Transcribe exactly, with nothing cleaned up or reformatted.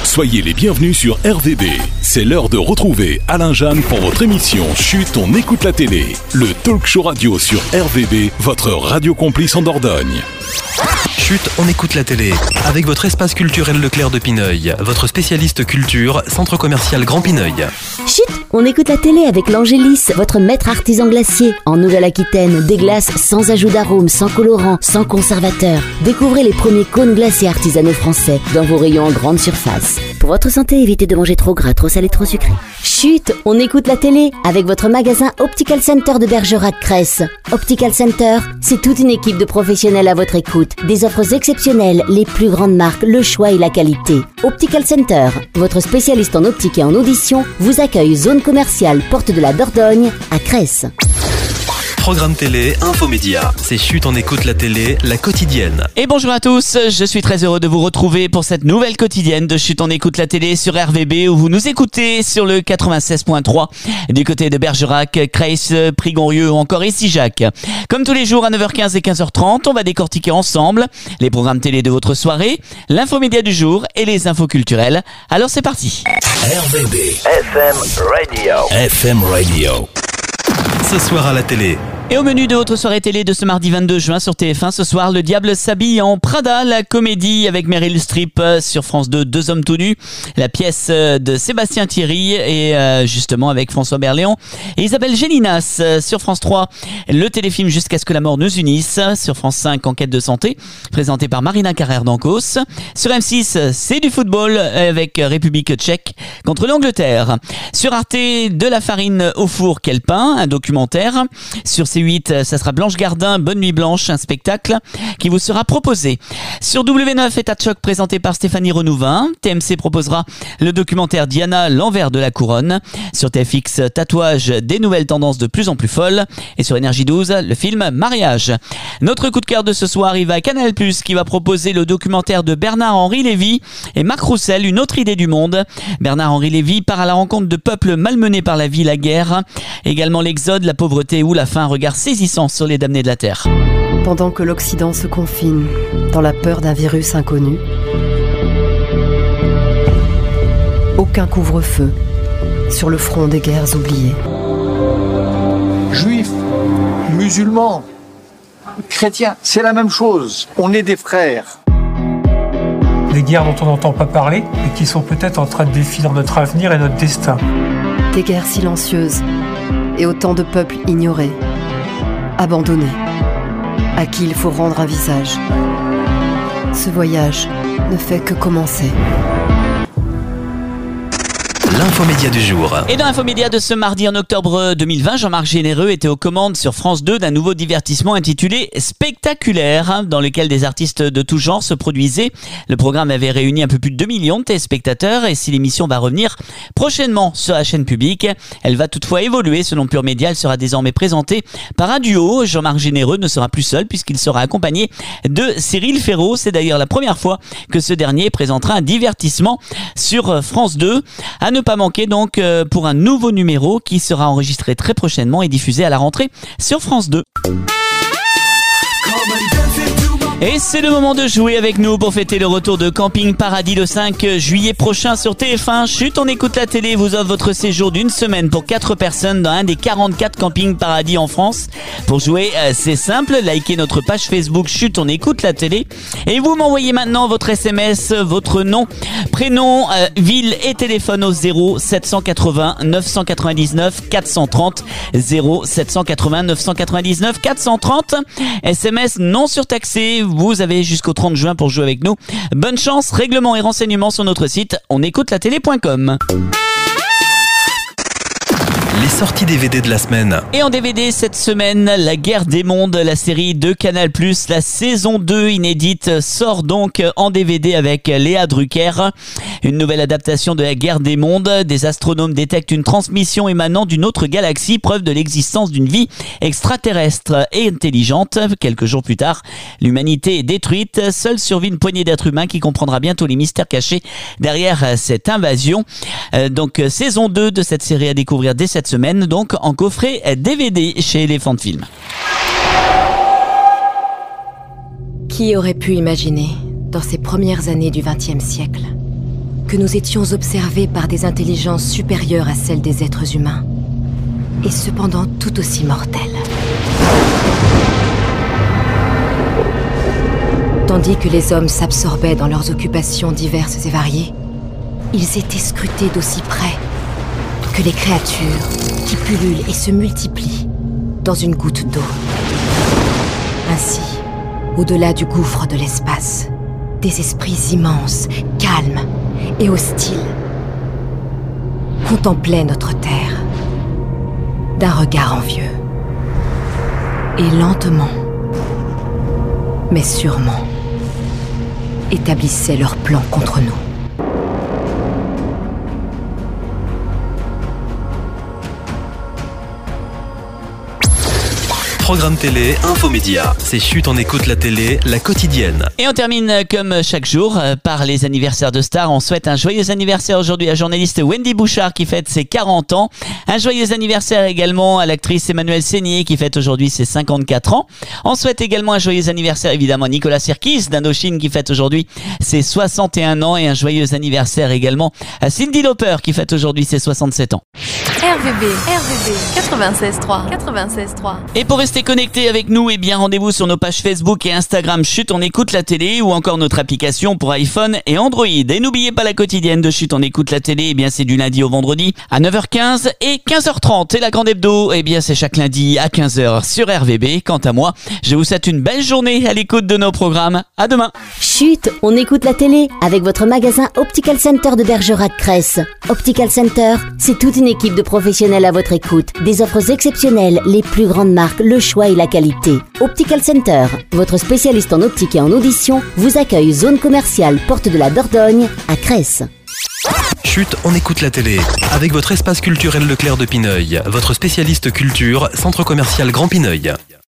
Soyez les bienvenus sur R V B. C'est l'heure de retrouver Alain Jeanne pour votre émission Chut, on écoute la télé. Le talk show radio sur R V B, votre radio complice en Dordogne. Chut, on écoute la télé. Avec votre espace culturel Leclerc de Pineuil, votre spécialiste culture, centre commercial Grand Pineuil. Chut, on écoute la télé avec l'Angélis, votre maître artisan glacier. En Nouvelle-Aquitaine, des glaces sans ajout d'arômes, sans colorant, sans conservateur. Découvrez les premiers cônes glacés artisanaux français dans vos rayons en grande surface. Pour votre santé, évitez de manger trop gras, trop salé, trop sucré. Chut, on écoute la télé avec votre magasin Optical Center de Bergerac-Cresse. Optical Center, c'est toute une équipe de professionnels à votre écoute. Des offres exceptionnelles, les plus grandes marques, le choix et la qualité. Optical Center, votre spécialiste en optique et en audition, vous accueille zone commerciale Porte de la Dordogne à Cresse. Programme télé, infomédia. C'est Chut, on écoute la télé, la quotidienne. Et bonjour à tous, je suis très heureux de vous retrouver pour cette nouvelle quotidienne de Chut, on écoute la télé sur R V B, où vous nous écoutez sur le quatre-vingt-seize point trois du côté de Bergerac, Cresse, Prigonrieux ou encore Essijac. Comme tous les jours à neuf heures quinze et quinze heures trente, on va décortiquer ensemble les programmes télé de votre soirée, l'infomédia du jour et les infos culturelles. Alors c'est parti. R V B F M Radio. F M Radio. Ce soir à la télé. Et au menu de votre soirée télé de ce mardi vingt-deux juin sur T F un, ce soir, Le Diable s'habille en Prada, la comédie avec Meryl Streep sur France deux, Deux hommes tout nus, la pièce de Sébastien Thierry et euh, justement avec François Berléand et Isabelle Gélinas. Sur France trois, le téléfilm Jusqu'à ce que la mort nous unisse. Sur France cinq, Enquête de santé, présenté par Marina Carrère d'Ancos. Sur M six, c'est du football avec République tchèque contre l'Angleterre. Sur Arte, De la farine au four qu'elle peint, un documentaire. Sur C huit, ça sera Blanche Gardin, Bonne nuit Blanche, un spectacle qui vous sera proposé. Sur W neuf, État de choc présenté par Stéphanie Renouvin. T M C proposera le documentaire Diana, l'envers de la couronne. Sur T F X, Tatouage, des nouvelles tendances de plus en plus folles. Et sur Énergie douze, le film Mariage. Notre coup de cœur de ce soir, il va à Canal plus, qui va proposer le documentaire de Bernard-Henri Lévy et Marc Roussel, Une autre idée du monde. Bernard-Henri Lévy part à la rencontre de peuples malmenés par la vie, la guerre. Également l'exode, la pauvreté ou la faim, regard saisissant sur les damnés de la terre. Pendant que l'Occident se confine dans la peur d'un virus inconnu, aucun couvre-feu sur le front des guerres oubliées. Juifs, musulmans, chrétiens, c'est la même chose. On est des frères. Des guerres dont on n'entend pas parler et qui sont peut-être en train de définir notre avenir et notre destin. Des guerres silencieuses et autant de peuples ignorés, abandonnés, à qui il faut rendre un visage. Ce voyage ne fait que commencer. L'infomédia du jour. Et dans l'infomédia de ce mardi en octobre deux mille vingt, Jean-Marc Généreux était aux commandes sur France deux d'un nouveau divertissement intitulé Spectaculaire, dans lequel des artistes de tout genre se produisaient. Le programme avait réuni un peu plus de deux millions de téléspectateurs et si l'émission va revenir prochainement sur la chaîne publique, elle va toutefois évoluer. Selon Pure Média, elle sera désormais présentée par un duo. Jean-Marc Généreux ne sera plus seul puisqu'il sera accompagné de Cyril Ferraud. C'est d'ailleurs la première fois que ce dernier présentera un divertissement sur France deux. À ne pas manquer donc pour un nouveau numéro qui sera enregistré très prochainement et diffusé à la rentrée sur France deux. Et c'est le moment de jouer avec nous pour fêter le retour de Camping Paradis le cinq juillet prochain sur T F un. Chut, on écoute la télé vous offre votre séjour d'une semaine pour quatre personnes dans un des quarante-quatre Camping Paradis en France. Pour jouer, c'est simple, likez notre page Facebook Chut, on écoute la télé et vous m'envoyez maintenant votre S M S, votre nom, prénom, euh, ville et téléphone au zéro sept cent quatre-vingts neuf cent quatre-vingt-dix-neuf quatre cent trente, zéro sept cent quatre-vingts neuf cent quatre-vingt-dix-neuf quatre cent trente. S M S non surtaxé. Vous avez jusqu'au trente juin pour jouer avec nous. Bonne chance, règlements et renseignements sur notre site on écoute la télé point com. Les sorties D V D de la semaine. Et en D V D cette semaine, La Guerre des Mondes, la série de Canal plus, la saison deux inédite sort donc en D V D avec Léa Drucker. Une nouvelle adaptation de La Guerre des Mondes. Des astronomes détectent une transmission émanant d'une autre galaxie, preuve de l'existence d'une vie extraterrestre et intelligente. Quelques jours plus tard, l'humanité est détruite. Seule survit une poignée d'êtres humains qui comprendra bientôt les mystères cachés derrière cette invasion. Donc saison deux de cette série à découvrir dès cette semaine, donc en coffret D V D chez Elephant Film. Qui aurait pu imaginer, dans ces premières années du vingtième siècle, que nous étions observés par des intelligences supérieures à celles des êtres humains, et cependant tout aussi mortelles. Tandis que les hommes s'absorbaient dans leurs occupations diverses et variées, ils étaient scrutés d'aussi près que les créatures qui pullulent et se multiplient dans une goutte d'eau. Ainsi, au-delà du gouffre de l'espace, des esprits immenses, calmes et hostiles contemplaient notre terre d'un regard envieux. Et lentement, mais sûrement, établissaient leur plan contre nous. Programme télé, infomédia. C'est Chut, on écoute la télé, la quotidienne. Et on termine comme chaque jour par les anniversaires de stars. On souhaite un joyeux anniversaire aujourd'hui à la journaliste Wendy Bouchard qui fête ses quarante ans. Un joyeux anniversaire également à l'actrice Emmanuelle Seigné qui fête aujourd'hui ses cinquante-quatre ans. On souhaite également un joyeux anniversaire évidemment à Nicolas Sirkis d'Indochine qui fête aujourd'hui ses soixante et un ans. Et un joyeux anniversaire également à Cyndi Lauper qui fête aujourd'hui ses soixante-sept ans. R V B, R V B, quatre-vingt-seize trois, quatre-vingt-seize trois. Et pour rester connecté avec nous, eh bien rendez-vous sur nos pages Facebook et Instagram Chut, on écoute la télé ou encore notre application pour iPhone et Android. Et n'oubliez pas la quotidienne de Chut, on écoute la télé, eh bien c'est du lundi au vendredi à neuf heures quinze et quinze heures trente. Et la grande hebdo, eh bien c'est chaque lundi à quinze heures sur R V B. Quant à moi, je vous souhaite une belle journée à l'écoute de nos programmes. À demain. Chut, on écoute la télé avec votre magasin Optical Center de Bergerac-Cresse. Optical Center, c'est toute une équipe de professionnels à votre écoute. Des offres exceptionnelles, les plus grandes marques, le choix et la qualité. Optical Center, votre spécialiste en optique et en audition, vous accueille zone commerciale Porte de la Dordogne à Cresse. Chut, on écoute la télé. Avec votre espace culturel Leclerc de Pineuil, votre spécialiste culture, centre commercial Grand Pineuil.